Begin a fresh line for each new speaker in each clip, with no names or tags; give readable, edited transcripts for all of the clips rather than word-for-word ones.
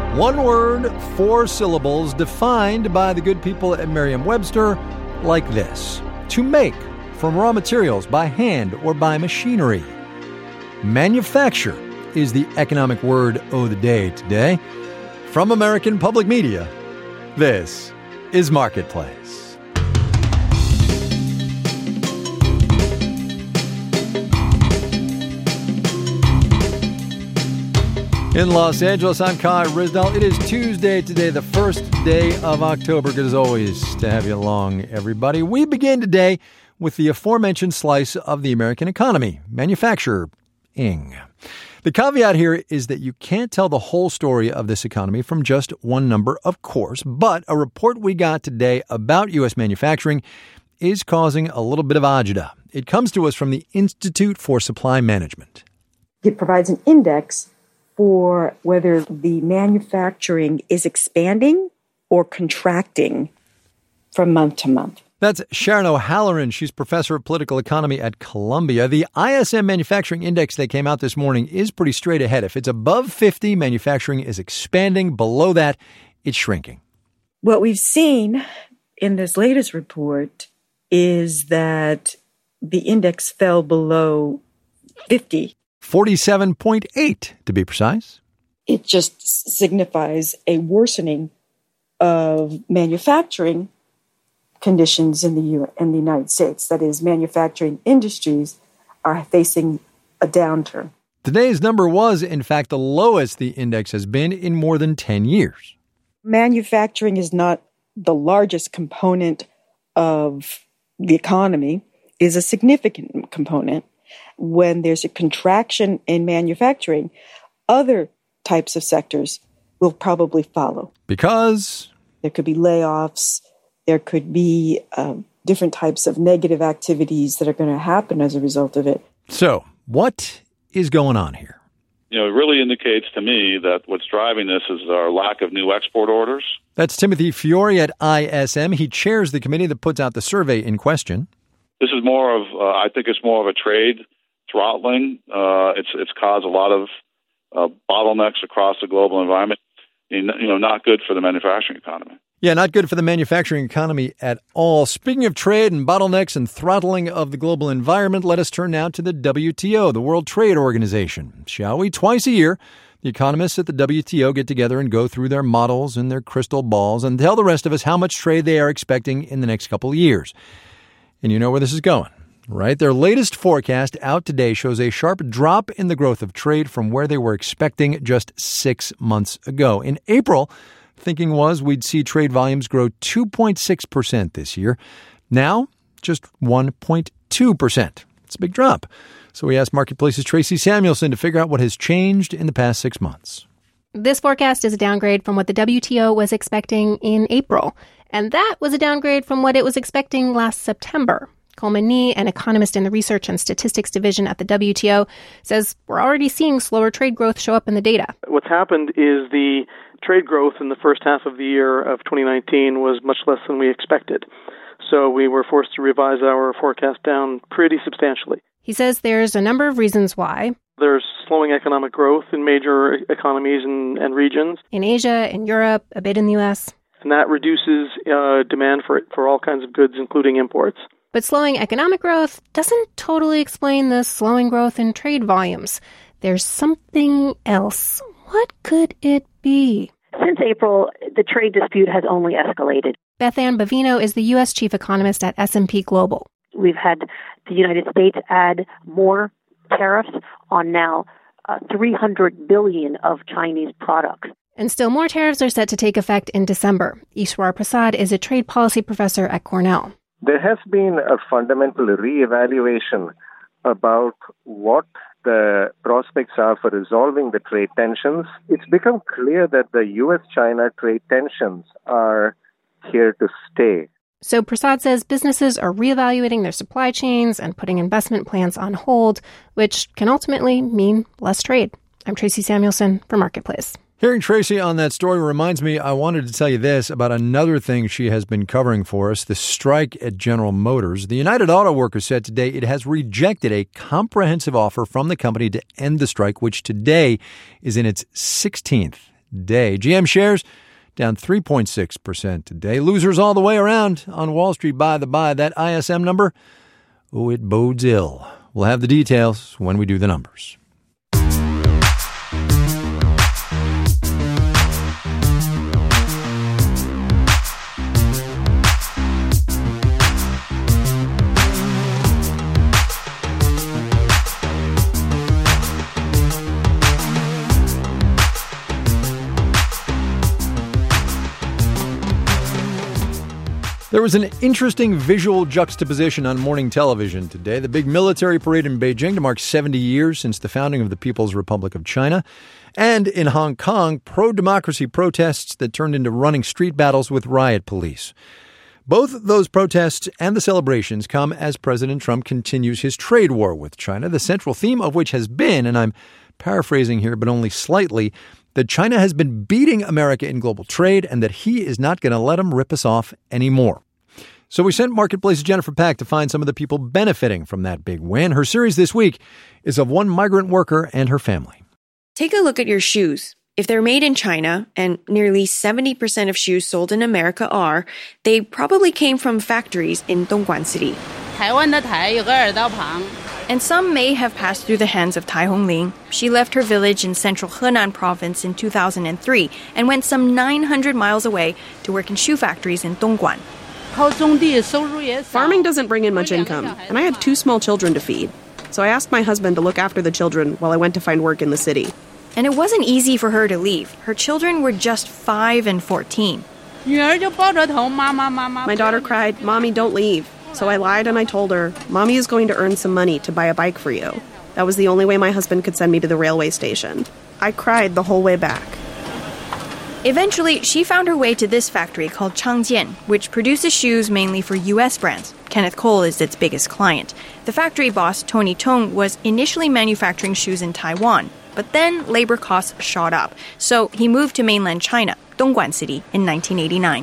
One word, 4 syllables, defined by the good people at Merriam-Webster like this: to make from raw materials by hand or by machinery. Manufacture is the economic word of the day today. From American Public Media, this is Marketplace. In Los Angeles, I'm Kai Ryssdal. It is Tuesday today, the first day of October. Good as always to have you along, everybody. We begin today with the aforementioned slice of the American economy, manufacturing. The caveat here is that you can't tell the whole story of this economy from just one number, of course, but a report we got today about U.S. manufacturing is causing a little bit of agita. It comes to us from the Institute for Supply Management.
It provides an index for whether the manufacturing is expanding or contracting from month to month.
That's Sharon O'Halloran. She's professor of political economy at Columbia. The ISM Manufacturing Index that came out this morning is pretty straight ahead. If it's above 50, manufacturing is expanding. Below that, it's shrinking.
What we've seen in this latest report is that the index fell below 50.
47.8 to be precise.
It just signifies a worsening of manufacturing conditions in the United States. That is, manufacturing industries are facing a downturn.
Today's number was, in fact, the lowest the index has been in more than 10 years.
Manufacturing is not the largest component of the economy, it is a significant component. When there's a contraction in manufacturing, other types of sectors will probably follow.
Because
there could be layoffs, there could be different types of negative activities that are going to happen as a result of it.
So, what is going on here?
It really indicates to me that what's driving this is our lack of new export orders.
That's Timothy Fiore at ISM. He chairs the committee that puts out the survey in question.
This is more of, I think it's more of a trade throttling. It's caused a lot of bottlenecks across the global environment. Not good for the manufacturing economy.
Yeah, not good for the manufacturing economy at all. Speaking of trade and bottlenecks and throttling of the global environment, let us turn now to the WTO, the World Trade Organization. Shall we? Twice a year, the economists at the WTO get together and go through their models and their crystal balls and tell the rest of us how much trade they are expecting in the next couple of years. And you know where this is going, right? Their latest forecast out today shows a sharp drop in the growth of trade from where they were expecting just 6 months ago. In April, thinking was we'd see trade volumes grow 2.6% this year. Now, just 1.2%. It's a big drop. So we asked Marketplace's Tracy Samuelson to figure out what has changed in the past 6 months.
This forecast is a downgrade from what the WTO was expecting in April. And that was a downgrade from what it was expecting last September. Coleman Nee, an economist in the Research and Statistics Division at the WTO, says we're already seeing slower trade growth show up in the data.
What's happened is the trade growth in the first half of the year of 2019 was much less than we expected. So we were forced to revise our forecast down pretty substantially.
He says there's a number of reasons why.
There's slowing economic growth in major economies and regions.
In Asia, in Europe, a bit in the U.S.,
and that reduces demand for all kinds of goods, including imports.
But slowing economic growth doesn't totally explain the slowing growth in trade volumes. There's something else. What could it be?
Since April, the trade dispute has only escalated.
Beth Ann Bovino is the U.S. chief economist at S&P Global.
We've had the United States add more tariffs on now $300 billion of Chinese products.
And still more tariffs are set to take effect in December. Ishwar Prasad is a trade policy professor at Cornell.
There has been a fundamental reevaluation about what the prospects are for resolving the trade tensions. It's become clear that the U.S.-China trade tensions are here to stay.
So Prasad says businesses are reevaluating their supply chains and putting investment plans on hold, which can ultimately mean less trade. I'm Tracy Samuelson for Marketplace.
Hearing Tracy on that story reminds me I wanted to tell you this about another thing she has been covering for us, the strike at General Motors. The United Auto Workers said today it has rejected a comprehensive offer from the company to end the strike, which today is in its 16th day. GM shares down 3.6% today. Losers all the way around on Wall Street. By the by, that ISM number, it bodes ill. We'll have the details when we do the numbers. There was an interesting visual juxtaposition on morning television today. The big military parade in Beijing to mark 70 years since the founding of the People's Republic of China. And in Hong Kong, pro-democracy protests that turned into running street battles with riot police. Both those protests and the celebrations come as President Trump continues his trade war with China, the central theme of which has been, and I'm paraphrasing here but only slightly, that China has been beating America in global trade and that he is not going to let them rip us off anymore. So we sent Marketplace's Jennifer Pack to find some of the people benefiting from that big win. Her series this week is of one migrant worker and her family.
Take a look at your shoes. If they're made in China, and nearly 70% of shoes sold in America are, they probably came from factories in Dongguan City. And some may have passed through the hands of Tai Hongling. She left her village in central Henan province in 2003 and went some 900 miles away to work in shoe factories in Dongguan.
Farming doesn't bring in much income, and I had 2 small children to feed. So I asked my husband to look after the children while I went to find work in the city.
And it wasn't easy for her to leave. Her children were just 5 and 14.
My daughter cried, "Mommy, don't leave." So I lied and I told her, "Mommy is going to earn some money to buy a bike for you." That was the only way my husband could send me to the railway station. I cried the whole way back.
Eventually, she found her way to this factory called Changjian, which produces shoes mainly for U.S. brands. Kenneth Cole is its biggest client. The factory boss, Tony Tong, was initially manufacturing shoes in Taiwan, but then labor costs shot up. So he moved to mainland China, Dongguan City, in 1989.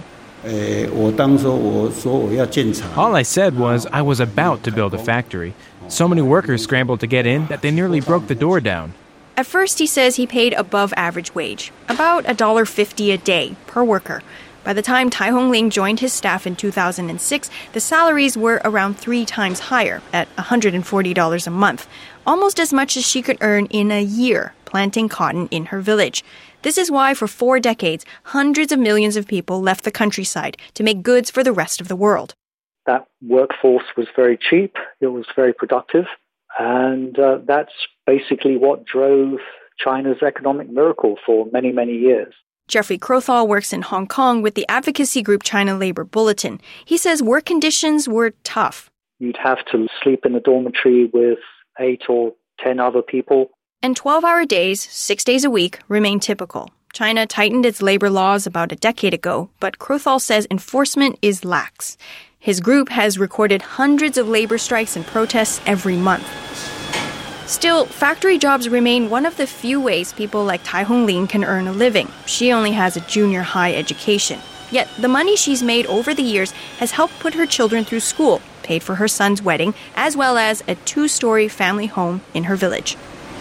All I said was I was about to build a factory. So many workers scrambled to get in that they nearly broke the door down.
At first, he says he paid above average wage, about $1.50 a day per worker. By the time Tai Hongling joined his staff in 2006, the salaries were around 3 times higher, at $140 a month, almost as much as she could earn in a year planting cotton in her village. This is why, for 4 decades, hundreds of millions of people left the countryside to make goods for the rest of the world.
That workforce was very cheap, it was very productive, and that's basically what drove China's economic miracle for many, many years.
Jeffrey Crothall works in Hong Kong with the advocacy group China Labor Bulletin. He says work conditions were tough.
You'd have to sleep in a dormitory with 8 or 10 other people.
And 12-hour days, 6 days a week, remain typical. China tightened its labor laws about a decade ago, but Crothall says enforcement is lax. His group has recorded hundreds of labor strikes and protests every month. Still, factory jobs remain one of the few ways people like Tai Hongling can earn a living. She only has a junior high education. Yet the money she's made over the years has helped put her children through school, paid for her son's wedding, as well as a 2-story family home in her village.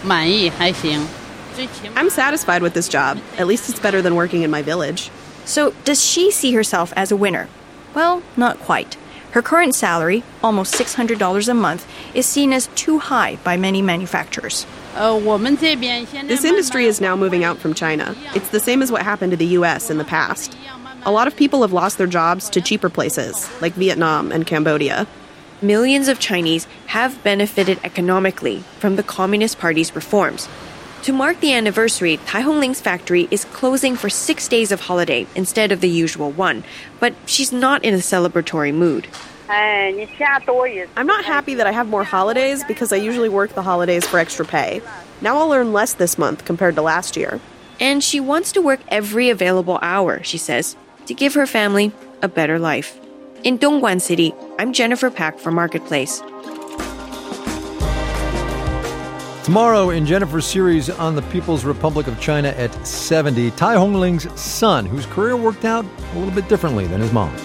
I'm satisfied with this job. At least it's better than working in my village.
So, does she see herself as a winner? Well, not quite. Her current salary, almost $600 a month, is seen as too high by many manufacturers.
This industry is now moving out from China. It's the same as what happened to the U.S. in the past. A lot of people have lost their jobs to cheaper places, like Vietnam and Cambodia.
Millions of Chinese have benefited economically from the Communist Party's reforms. To mark the anniversary, Tai Hongling's factory is closing for 6 days of holiday instead of the usual one, but she's not in a celebratory mood.
I'm not happy that I have more holidays because I usually work the holidays for extra pay. Now I'll earn less this month compared to last year.
And she wants to work every available hour, she says, to give her family a better life. In Dongguan City, I'm Jennifer Pack for Marketplace.
Tomorrow in Jennifer's series on the People's Republic of China at 70, Tai Hongling's son, whose career worked out a little bit differently than his mom's.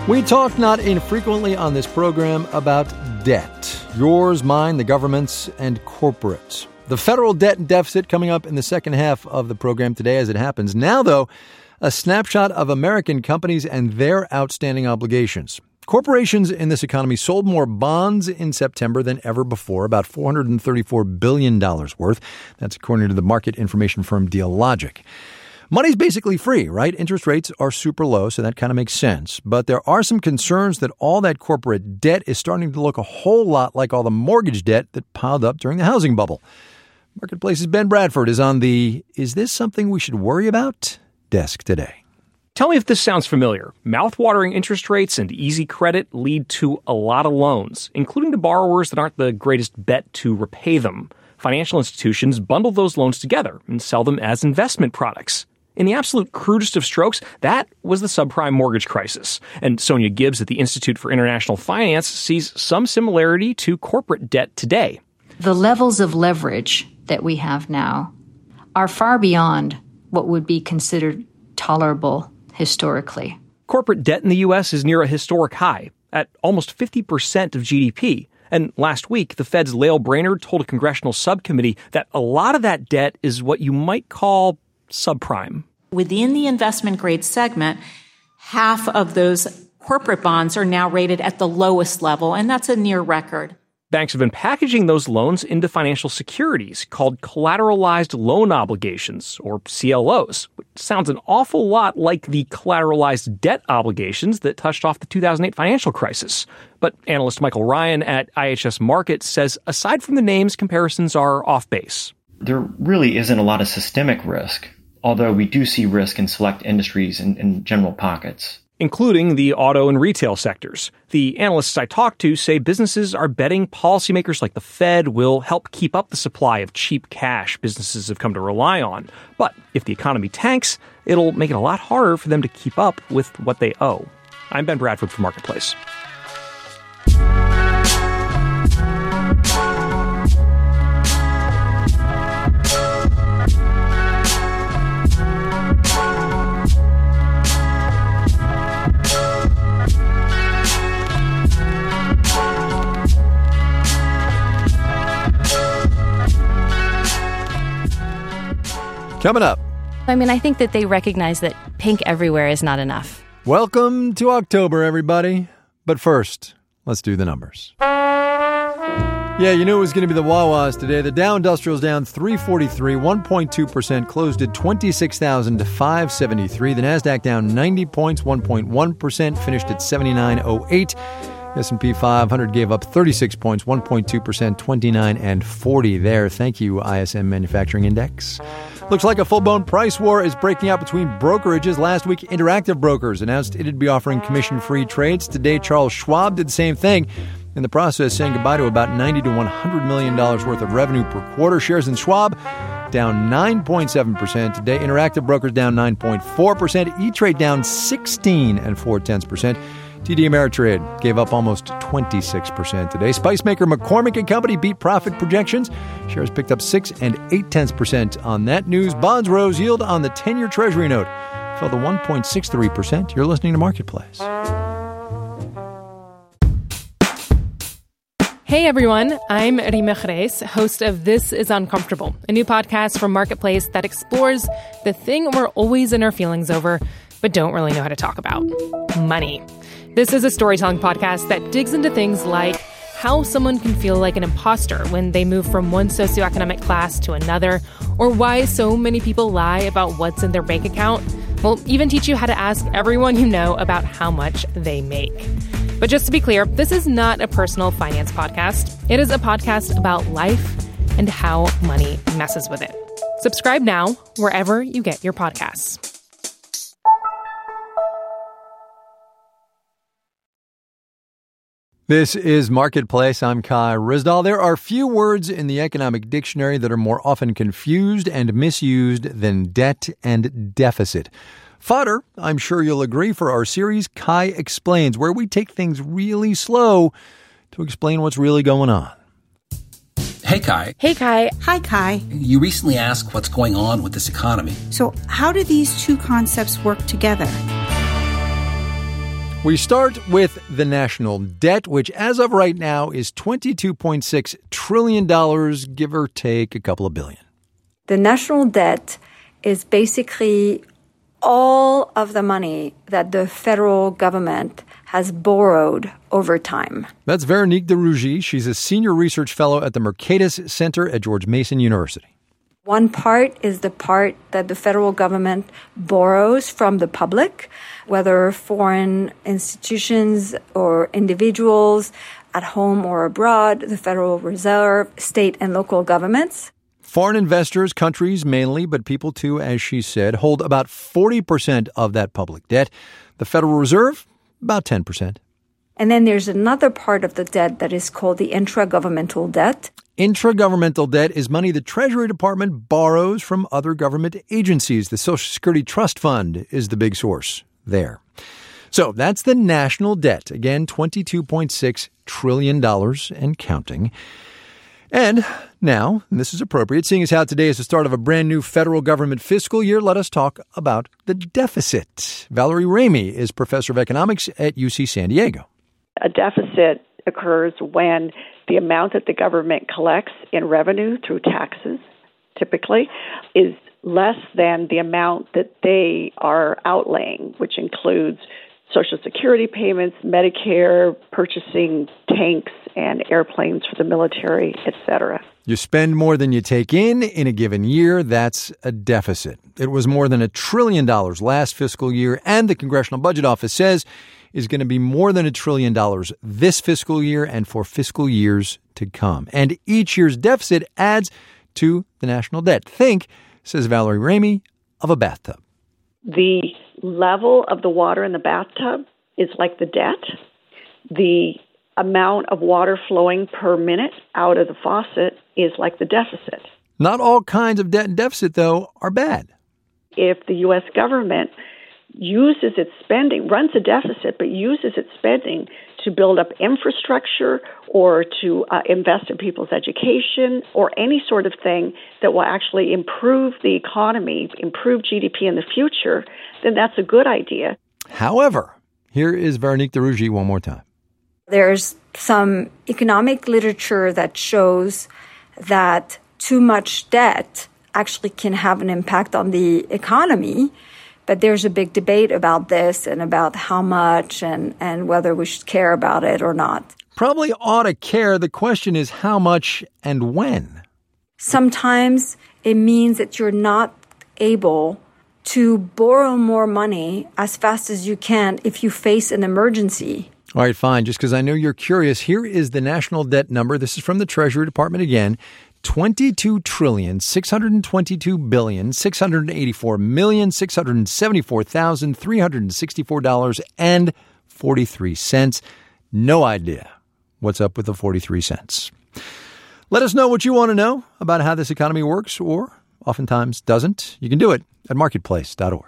We talk not infrequently on this program about debt. Yours, mine, the government's, and corporate. The federal debt deficit coming up in the second half of the program today as it happens. Now, though, a snapshot of American companies and their outstanding obligations. Corporations in this economy sold more bonds in September than ever before, about $434 billion worth. That's according to the market information firm Dealogic. Money's basically free, right? Interest rates are super low, so that kind of makes sense. But there are some concerns that all that corporate debt is starting to look a whole lot like all the mortgage debt that piled up during the housing bubble. Marketplace's Ben Bradford is on the "Is this something we should worry about?" desk today.
Tell me if this sounds familiar. Mouth-watering interest rates and easy credit lead to a lot of loans, including to borrowers that aren't the greatest bet to repay them. Financial institutions bundle those loans together and sell them as investment products. In the absolute crudest of strokes, that was the subprime mortgage crisis. And Sonia Gibbs at the Institute for International Finance sees some similarity to corporate debt today.
The levels of leverage that we have now are far beyond what would be considered tolerable historically.
Corporate debt in the U.S. is near a historic high, at almost 50% of GDP. And last week, the Fed's Lael Brainerd told a congressional subcommittee that a lot of that debt is what you might call subprime.
Within the investment grade segment, half of those corporate bonds are now rated at the lowest level, and that's a near record.
Banks have been packaging those loans into financial securities called collateralized loan obligations, or CLOs, which sounds an awful lot like the collateralized debt obligations that touched off the 2008 financial crisis. But analyst Michael Ryan at IHS Markit says aside from the names, comparisons are off base.
There really isn't a lot of systemic risk, although we do see risk in select industries and in general pockets,
including the auto and retail sectors. The analysts I talked to say businesses are betting policymakers like the Fed will help keep up the supply of cheap cash businesses have come to rely on. But if the economy tanks, it'll make it a lot harder for them to keep up with what they owe. I'm Ben Bradford for Marketplace.
Coming up.
I think that they recognize that pink everywhere is not enough.
Welcome to October, everybody. But first, let's do the numbers. Yeah, you knew it was going to be the Wawas today. The Dow Industrial's down 343, 1.2%, closed at 26,573. The NASDAQ down 90 points, 1.1%, finished at 79.08. S&P 500 gave up 36 points, 1.2%, 29.40 there. Thank you, ISM Manufacturing Index. Looks like a full-blown price war is breaking out between brokerages. Last week, Interactive Brokers announced it'd be offering commission-free trades. Today, Charles Schwab did the same thing. In the process, saying goodbye to about $90 to $100 million worth of revenue per quarter. Shares in Schwab down 9.7% today. Interactive Brokers down 9.4%. E-Trade down 16 0.4%. TD Ameritrade gave up almost 26% today. Spice maker McCormick & Company beat profit projections. Shares picked up 6 0.8% on that news. Bonds rose. Yield on the 10-year Treasury note fell to 1.63%. You're listening to Marketplace.
Hey everyone, I'm Rima Jerez, host of This is Uncomfortable, a new podcast from Marketplace that explores the thing we're always in our feelings over, but don't really know how to talk about: money. This is a storytelling podcast that digs into things like how someone can feel like an imposter when they move from one socioeconomic class to another, or why so many people lie about what's in their bank account. We'll even teach you how to ask everyone you know about how much they make. But just to be clear, this is not a personal finance podcast. It is a podcast about life and how money messes with it. Subscribe now wherever you get your podcasts.
This is Marketplace. I'm Kai Ryssdal. There are few words in the economic dictionary that are more often confused and misused than debt and deficit. Fodder, I'm sure you'll agree, for our series, Kai Explains, where we take things really slow to explain what's really going on.
Hey, Kai.
Hey, Kai.
Hi, Kai.
You recently asked what's going on with this economy.
So how do these two concepts work together?
We start with the national debt, which as of right now is $22.6 trillion, give or take a couple of billion.
The national debt is basically all of the money that the federal government has borrowed over time.
That's Véronique de Rougy. She's a senior research fellow at the Mercatus Center at George Mason University.
One part is the part that the federal government borrows from the public, whether foreign institutions or individuals at home or abroad, the Federal Reserve, state and local governments.
Foreign investors, countries mainly, but people too, as she said, hold about 40% of that public debt. The Federal Reserve, about 10%.
And then there's another part of the debt that is called the intragovernmental debt.
Intragovernmental debt is money the Treasury Department borrows from other government agencies. The Social Security Trust Fund is the big source there. So that's the national debt. Again, $22.6 trillion and counting. And now, and this is appropriate, seeing as how today is the start of a brand new federal government fiscal year, let us talk about the deficit. Valerie Ramey is professor of economics at UC San Diego.
A deficit occurs when the amount that the government collects in revenue through taxes, typically, is less than the amount that they are outlaying, which includes Social Security payments, Medicare, purchasing tanks and airplanes for the military, etc.
You spend more than you take in a given year, that's a deficit. It was more than $1 trillion last fiscal year, and the Congressional Budget Office says is going to be more than $1 trillion this fiscal year and for fiscal years to come. And each year's deficit adds to the national debt. Think, says Valerie Ramey, of a bathtub.
The level of the water in the bathtub is like the debt. The amount of water flowing per minute out of the faucet is like the deficit.
Not all kinds of debt and deficit, though, are bad.
If the U.S. government uses its spending, runs a deficit, but uses its spending to build up infrastructure or to invest in people's education or any sort of thing that will actually improve the economy, improve GDP in the future, then that's a good idea.
However, here is Véronique de Rougy one more time.
There's some economic literature that shows that too much debt actually can have an impact on the economy. But there's a big debate about this and about how much and whether we should care about it or not.
Probably ought to care. The question is how much and when.
Sometimes it means that you're not able to borrow more money as fast as you can if you face an emergency.
All right, fine. Just because I know you're curious, here is the national debt number. This is from the Treasury Department again. $22,622,684,364,43. No idea what's up with the 43 cents. Let us know what you want to know about how this economy works or oftentimes doesn't. You can do it at marketplace.org.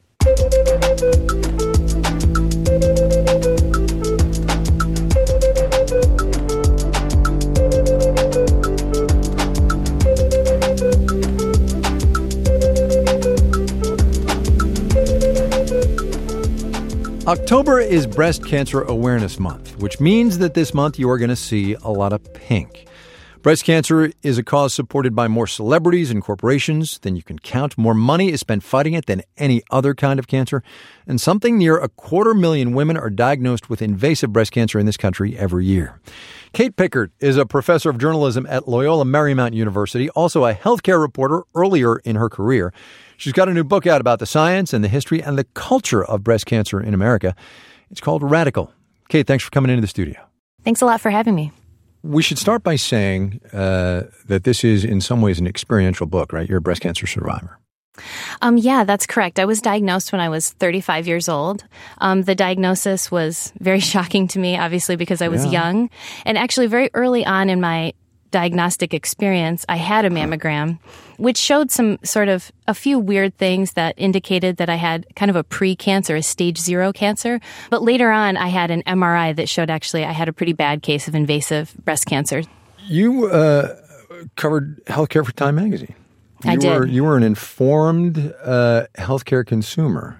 October is Breast Cancer Awareness Month, which means that this month you are going to see a lot of pink. Breast cancer is a cause supported by more celebrities and corporations than you can count. More money is spent fighting it than any other kind of cancer. And something near 250,000 women are diagnosed with invasive breast cancer in this country every year. Kate Pickert is a professor of journalism at Loyola Marymount University, also a healthcare reporter earlier in her career. She's got a new book out about the science and the history and the culture of breast cancer in America. It's called Radical. Kate, thanks for coming into the studio.
Thanks a lot for having me.
We should start by saying that this is in some ways an experiential book, right? You're a breast cancer survivor.
Yeah, that's correct. I was diagnosed when I was 35 years old. The diagnosis was very shocking to me, obviously, because I was young. And actually, very early on in my diagnostic experience, I had a mammogram, which showed some sort of a few weird things that indicated that I had kind of a pre-cancer, a stage 0 cancer. But later on, I had an MRI that showed actually I had a pretty bad case of invasive breast cancer.
You covered healthcare for Time magazine.
I did.
You were an informed healthcare consumer.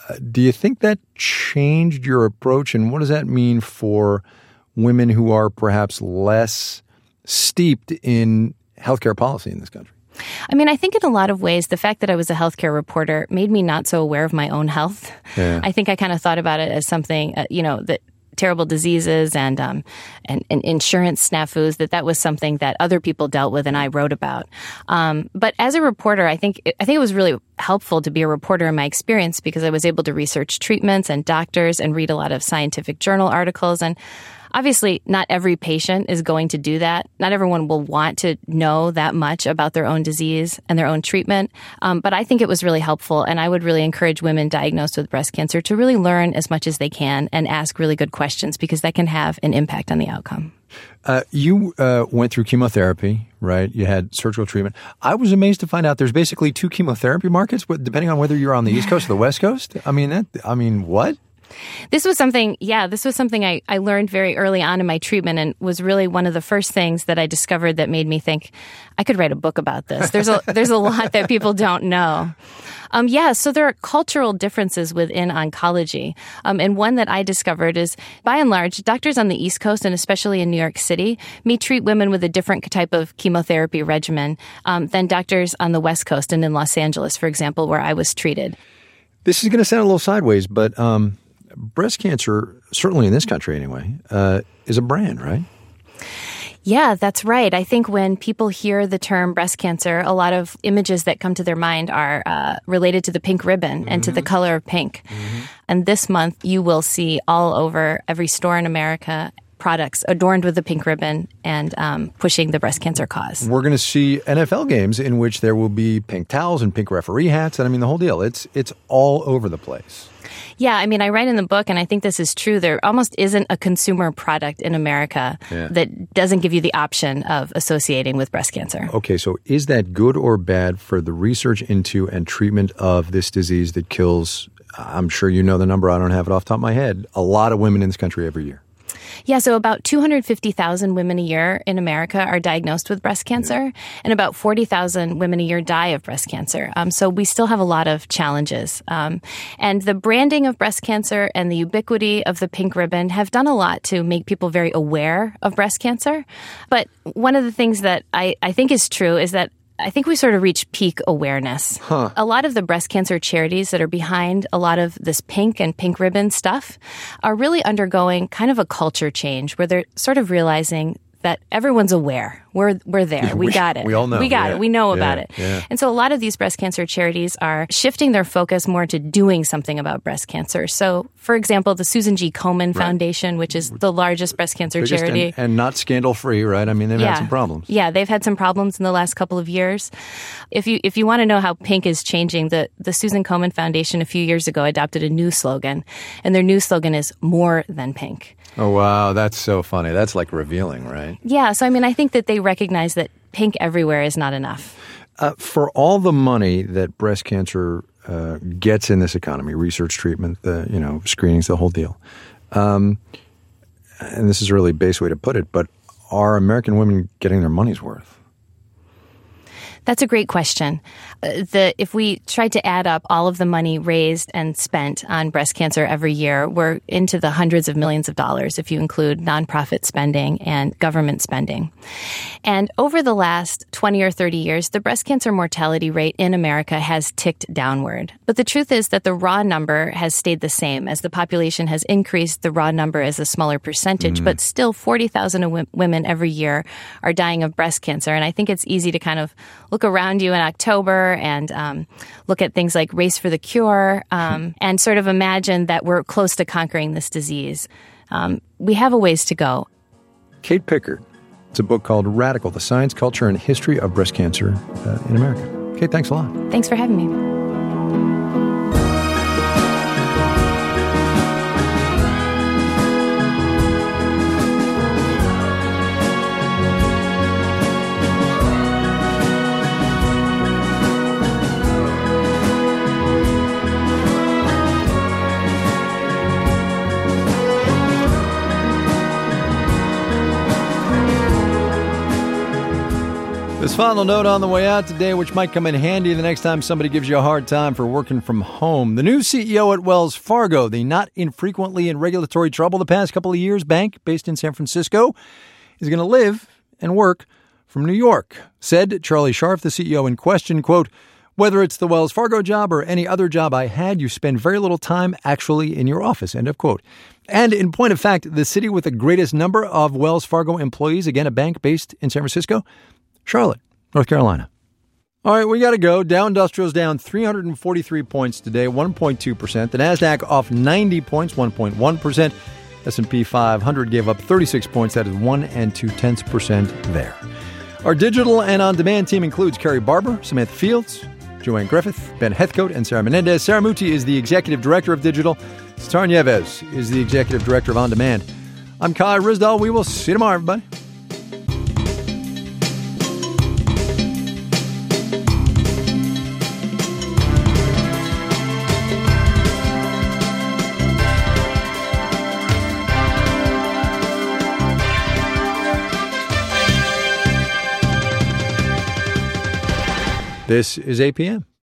Do you think that changed your approach, and what does that mean for women who are perhaps less steeped in healthcare policy in this country?
I mean, I think in a lot of ways, the fact that I was a healthcare reporter made me not so aware of my own health. Yeah. I think I kind of thought about it as something, that terrible diseases and insurance snafus, that was something that other people dealt with and I wrote about. But as a reporter, I think it was really helpful to be a reporter in my experience because I was able to research treatments and doctors and read a lot of scientific journal articles. And obviously, not every patient is going to do that. Not everyone will want to know that much about their own disease and their own treatment. But I think it was really helpful, and I would really encourage women diagnosed with breast cancer to really learn as much as they can and ask really good questions because that can have an impact on the outcome.
You went through chemotherapy, right? You had surgical treatment. I was amazed to find out there's basically 2 chemotherapy markets, depending on whether you're on the East Coast or the West Coast. What?
This was something I learned very early on in my treatment and was really one of the first things that I discovered that made me think I could write a book about this. There's a lot that people don't know. So there are cultural differences within oncology. And one that I discovered is, by and large, doctors on the East Coast and especially in New York City may treat women with a different type of chemotherapy regimen than doctors on the West Coast and in Los Angeles, for example, where I was treated.
This is going to sound a little sideways, but breast cancer, certainly in this country anyway, is a brand, right?
Yeah, that's right. I think when people hear the term breast cancer, a lot of images that come to their mind are related to the pink ribbon and to the color of pink. Mm-hmm. And this month, you will see all over every store in America products adorned with the pink ribbon and pushing the breast cancer cause. We're
going to see NFL games in which there will be pink towels and pink referee hats. And the whole deal. It's all over the place.
Yeah, I write in the book, and I think this is true. There almost isn't a consumer product in America that doesn't give you the option of associating with breast cancer.
Okay, so is that good or bad for the research into and treatment of this disease that kills, I'm sure you know the number, I don't have it off the top of my head, a lot of women in this country every year?
Yeah, so about 250,000 women a year in America are diagnosed with breast cancer, and about 40,000 women a year die of breast cancer. So we still have a lot of challenges. And the branding of breast cancer and the ubiquity of the pink ribbon have done a lot to make people very aware of breast cancer. But one of the things that I think is true is that I think we sort of reached peak awareness. A lot of the breast cancer charities that are behind a lot of this pink and pink ribbon stuff are really undergoing kind of a culture change where they're sort of realizing that everyone's aware. We're there. Yeah, we got it.
We all know.
We got it. We know about it.
Yeah.
And so a lot of these breast cancer charities are shifting their focus more to doing something about breast cancer. So, for example, the Susan G. Komen Foundation, which is the largest breast cancer charity.
And not scandal-free, right? They've had some problems.
Yeah, they've had some problems in the last couple of years. If you want to know how pink is changing, the Susan Komen Foundation a few years ago adopted a new slogan, and their new slogan is "More Than Pink."
Oh, wow. That's so funny. That's like revealing, right?
Yeah. So, I think that they recognize that pink everywhere is not enough.
For all the money that breast cancer gets in this economy, research, treatment, screenings, the whole deal, and this is a really base way to put it, but are American women getting their money's worth?
That's a great question. If we tried to add up all of the money raised and spent on breast cancer every year, we're into the hundreds of millions of dollars if you include nonprofit spending and government spending. And over the last 20 or 30 years, the breast cancer mortality rate in America has ticked downward. But the truth is that the raw number has stayed the same. As the population has increased, the raw number is a smaller percentage, but still 40,000 women every year are dying of breast cancer. And I think it's easy to kind of look around you in October and look at things like Race for the Cure and sort of imagine that we're close to conquering this disease. We have a ways to go.
Kate Pickard. It's a book called Radical, The Science, Culture, and History of Breast Cancer in America. Kate, thanks a lot.
Thanks for having me.
This final note on the way out today, which might come in handy the next time somebody gives you a hard time for working from home. The new CEO at Wells Fargo, the not infrequently in regulatory trouble the past couple of years bank based in San Francisco, is going to live and work from New York. Said Charlie Scharf, the CEO in question, quote, "Whether it's the Wells Fargo job or any other job I had, you spend very little time actually in your office," end of quote. And in point of fact, the city with the greatest number of Wells Fargo employees, again, a bank based in San Francisco, Charlotte, North Carolina. All right, we got to go. Dow Industrial's down 343 points today, 1.2%. The NASDAQ off 90 points, 1.1%. S&P 500 gave up 36 points. That is 1.2% there. Our digital and on-demand team includes Carrie Barber, Samantha Fields, Joanne Griffith, Ben Heathcote, and Sarah Menendez. Sarah Muti is the Executive Director of Digital. Star Nieves is the Executive Director of On Demand. I'm Kai Ryssdal. We will see you tomorrow, everybody. This is APM.